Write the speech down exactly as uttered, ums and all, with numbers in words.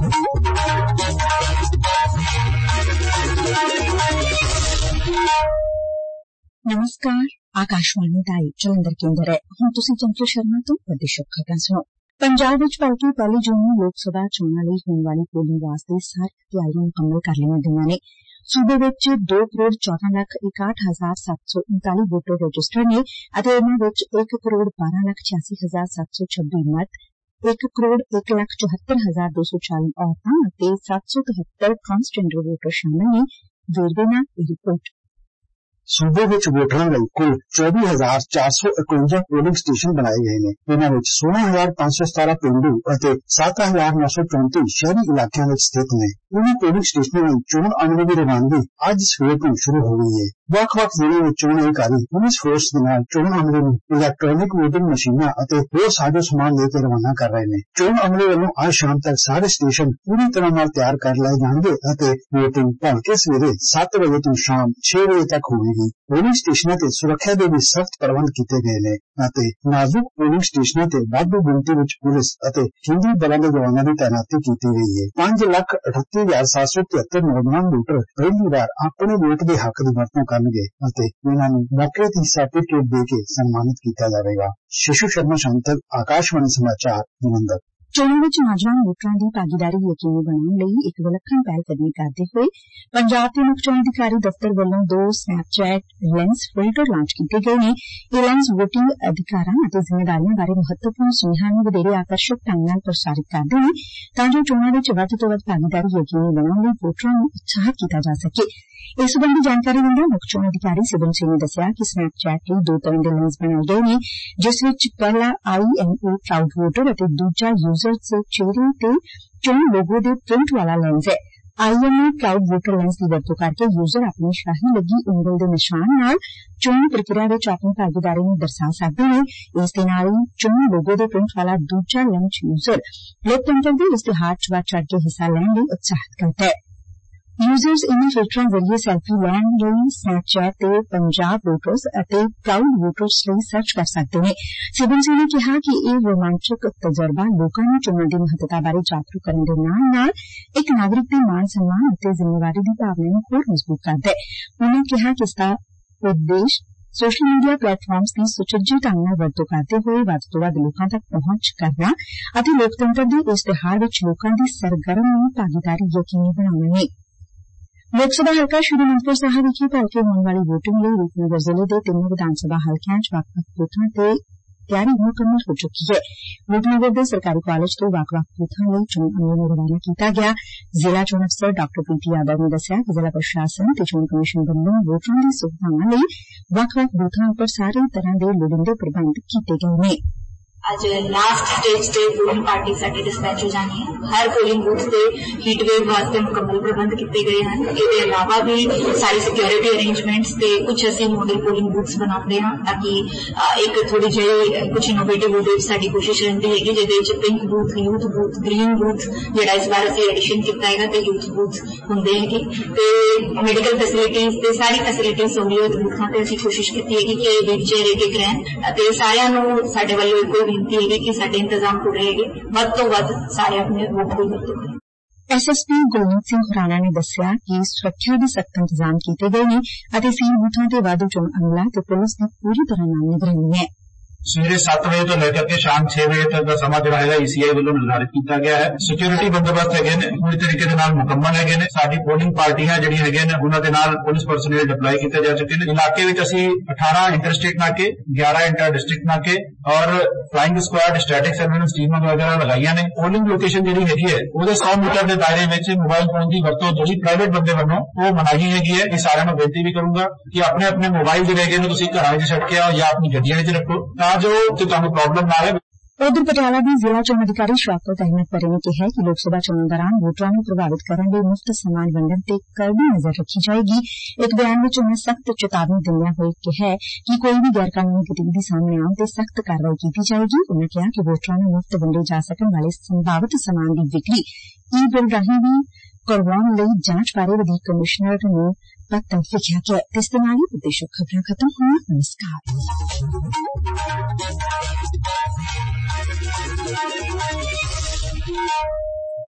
नमस्कार, आकाशवाणी दा जलंधर केंद्र है। हुण तुसीं चंचल शर्मा तो विदेशक खबरां सुणो। पंजाब विच भलके पहली जून नूं लोक सभा चोणां लई होण वाली पोलिंग वास्ते सारी तैयारियां मुकम्मल कर लईआं गईआं ने। सूबे विच दो करोड़ चौदह लख इकाहठ हजार सत्त सौ उनताली वोटर रजिस्टर्ड ने अते इन्हां विच एक करोड़ बारह लख छियासी हजार सत्त सौ छब्बी मर्द, एक करोड़ एक लख चौहत्तर हजार दो सौ चाली औरतां अते सत्त सौ तिहत्तर ट्रांसजेंडर वोटर शामिल ने। वेरवे नाल इह रिपोर्ट। सूबे विच वोटरां लई कुल चौबी हजार चार सौ इकवंजा पोलिंग स्टेशन बनाए गए ने। इन्हां विच सोलह हजार पांच सौ सतारह पेंडू अते सत्त हजार नौ सौ चौंती शहरी इलाकिਆਂ ਵਿੱਚ स्थित ने। इन्हां पोलिंग स्टेशनां ਲਈ चोण अमले ਦੀ रवानगी ਅੱਜ ਸਵੇਰ ਤੋਂ ਸ਼ੁਰੂ ਹੋ ਗਈ ਹੈ। ਵੱਖ-ਵੱਖ ਜ਼ਿਲ੍ਹਿਆਂ ਵਿੱਚ ਚੋਣ ਅਧਿਕਾਰੀ ਪੁਲਿਸ ਫੋਰਸ ਦੇ ਨਾਲ ਚੋਣ ਅਮਲੇ ਨੂੰ ਇਲੈਕਟ੍ਰੋਨਿਕ ਵੋਟਿੰਗ ਮਸ਼ੀਨਾਂ ਅਤੇ ਹੋਰ ਸਾਜੋ ਸਮਾਨ ਲੈ ਕੇ ਰਵਾਨਾ ਕਰ ਰਹੇ ਨੇ। ਚੋਣ ਅਮਲੇ ਵੱਲੋਂ ਅੱਜ ਸ਼ਾਮ ਤੱਕ ਸਾਰੇ ਸਟੇਸ਼ਨ ਪੂਰੀ ਤਰ੍ਹਾਂ ਨਾਲ ਤਿਆਰ ਕਰ ਲਏ ਜਾਣਗੇ ਅਤੇ ਵੋਟਿੰਗ ਭਲਕੇ ਸਵੇਰੇ ਸੱਤ ਵਜੇ ਤੋਂ ਸ਼ਾਮ ਛੇ ਵਜੇ ਤੱਕ ਹੋਵੇਗੀ। पोलिंग स्टेशनों ते सुरक्षा के भी सख्त प्रबंध किए गए ने अते नाजुक पोलिंग स्टेशनों ते वाधू गिणती विच पुलिस अते केंद्री बलों के जवानों की तैनाती की गई है। पांच लख अठत्ती हजार सात सौ तिहत्तर नौजवान वोटर पहली बार अपने वोट के हक की वरतों करनगे अते इन्हां नूं मौके ते सर्टिफिकेट दे के सम्मानित किया जाएगा। शिशु शर्मा शांतल, आकाशवाणी समाचार, जलंधर। चोणां विच नौजवान वोटरां दी भागीदारी यकीनी बनाउण लई इक विलखण पहलकदमी करदे होए पंजाब दे मुख चोण अधिकारी दफ्तर वल्लों दो स्नैपचैट लेंस फिल्टर लांच कीते गए ने। एह लेंस वोटिंग अधिकारां अते जिम्मेदारियां बारे महत्वपूर्ण सुनेहां नूं वधेरे आकर्षक ढंग नाल प्रसारित करदे ने तां जो चोणां विच वध तों वध भागीदारी यकीनी बनाउण लई वोटरां नूं उत्साहित कीता जा सके। इस संबंधी जानकारी दिंदे मुख चोण अधिकारी सिबल सिंह ने दस्सिया कि स्नैपचैट लई दो तरह दे लेंस बनाए गए ने, जिस विच पहला I am a proud voter अते दूजा यूजर दे चेहरे ते चोण लोगो दे प्रिंट वाला लेंस है। I am a proud voter lens की वरतों करके यूजर अपनी शाही लगी उंगल दे निशान नाल चोण प्रक्रिया विच अपनी भागीदारी नूं दर्शा सकदे ने। इस दे नाल ही चोण लोगो दे प्रिंट वाला दूजा लेंस यूजर लोकतंत्र दे इश्तिहार च वध चढ़ के हिस्सा लैण लई उत्साहित करदा है। यूजर्स इन्हां फिल्टरां जरिए सैल्फी लैण लई स्नैपचैट ते पंजाब वोटर्स अते प्राउड वोटर्स लई सर्च कर सकदे ने। सिबल सिंह ने कहा कि यह रोमांचक तजर्बा लोकां नूं चोणां दी महत्ता बारे जागरूक करन दे नाल नाल एक नागरिक दे मान सम्मान अते जिम्मेवारी दी भावना नूं होर मजबूत करदा है। उन्होंने कहा कि इसदा उद्देश सोशल मीडिया प्लेटफॉर्म्स की सुचज्जे ढंग नाल वरतों करदे होए वध तों वध लोकां तक पहुंच करना अते लोकतंत्र दे इश्तिहार विच लोकां दी सरगर्म भागीदारी यकीनी बनाउणा है। लोक सभा हल्का श्री अनंदपुर साहिब विखे भलके होने वाली वोटिंग लई रूपनगर जिले के तीनों विधान सभा हल्कियां च वक् वक् बूथां ते तैयारी मुकम्मल हो चुकी है। रूपनगर के सरकारी कॉलेज तो वक् वक् बूथां लई चोण अमले नूं रवाना किया गया। जिला चोण अफसर डॉक्टर पी टी यादव ने दस्सिया कि जिला प्रशासन ते चोण कमीशन वल्लों वोटरां दी सुविधावां लई वक् वक् बूथां उपर सारे तरह के लोड़ींदे प्रबंध किए गए ने। अज लास्ट स्टेज ते पोलिंग पार्टी साडी डिस्पैच हो जानी है। हर पोलिंग बूथ से हीट वेव वास्ते मुकम्मल प्रबंध किए गए हैं। इसके अलावा भी सारी सिक्योरिटी अरेंजमेंट्स ते कुछ असीं मॉडल पोलिंग बूथ्स बनाते हैं ताकि एक थोड़ी जी कुछ इनोवेटिव होवे। साडी कोशिश रहती है कि जिहदे विच pink booth, youth booth, green booth जिहड़ा इस बार असीं एडिशन किया है ते यूथ बूथ हुंदे है ते मेडिकल फैसिलिटीज ते सारी फैसिलिटी सहूलियत बूथां ते असीं कोशिश की है कि व्हील चेयर एक एक रहन ते सारिआं नूं साडे वल्लों इक्को बेनती है कि साडे इंतजाम पूरे रहेंगे वध तो वध सारे अपने वोट की वरतों करें। S S P Gurmeet Singh Khurana ने दस्सिया कि सुरक्षा के सख्त इंतजाम किए गए हैं अते सील बूथां ते वाधू चोण अमला ते पुलिस की पूरी तरह नाल निगरानी है। सवेरे सत्त बजे तो लेकर के शाम छह बजे तक का समा जो है ई सी आई वालों निर्धारित किया गया है। सिक्योरिटी बंदोबस्त है पूरी तरीके के नाल मुकम्मल है ने। साडी पोलिंग पार्टियां जिहड़ी है ने उन्हां दे नाल पुलिस परसनल डिप्लॉय किए जा चुके हैं। इलाके विच असीं अठारह इंटर स्टेट नाके, ग्यारह इंटर डिस्ट्रिक्ट नाके और फ्लाइंग स्क्वाड, स्टैटिक सर्वेलेंस टीमां वगैरह लगाईयां ने। पोलिंग लोकेशन जिहड़ी हैगी है ਉਹਦੇ सौ मीटर के दायरे विच मोबाइल फोन की वरतों जिहड़ी प्राइवेट बंदे वल्लों वो मनाही हैगी है। इह सारिआं नूं बेनती भी करूंगा कि अपने अपने मोबाइल जिहड़े हैगे ने तुसीं घरां विच छड्ड के आओ या अपनी गड्डियां विच रखो तां जो तुहानूं प्रॉब्लम ना आए। उधर पटियाला की जिला चोण अधिकारी शौकत अहमद परे ने कहा कि लोक सभा चोणों दौरान वोटरों को प्रभावित करने लिए मुफ्त समान वंडन ते कड़ी नजर रखी जाएगी। एक बयान में उन्हें सख्त चेतावनी दिंदियां होए कहा कि कोई भी गैर कानूनी गतिविधि सामने आउण ते सख्त कार्रवाई की जाएगी। उन्होंने कहा कि वोटरों को मुफ्त वंडे जा सकने वाले संभावित समान की बिक्री ई बिल राही भी करवाउण लई जांच बारे वधीक कमिश्नर ने पत्र लिखिया गया। इस दे नाल ही प्रदेशक खबरां खत्म होईयां। नमस्कार।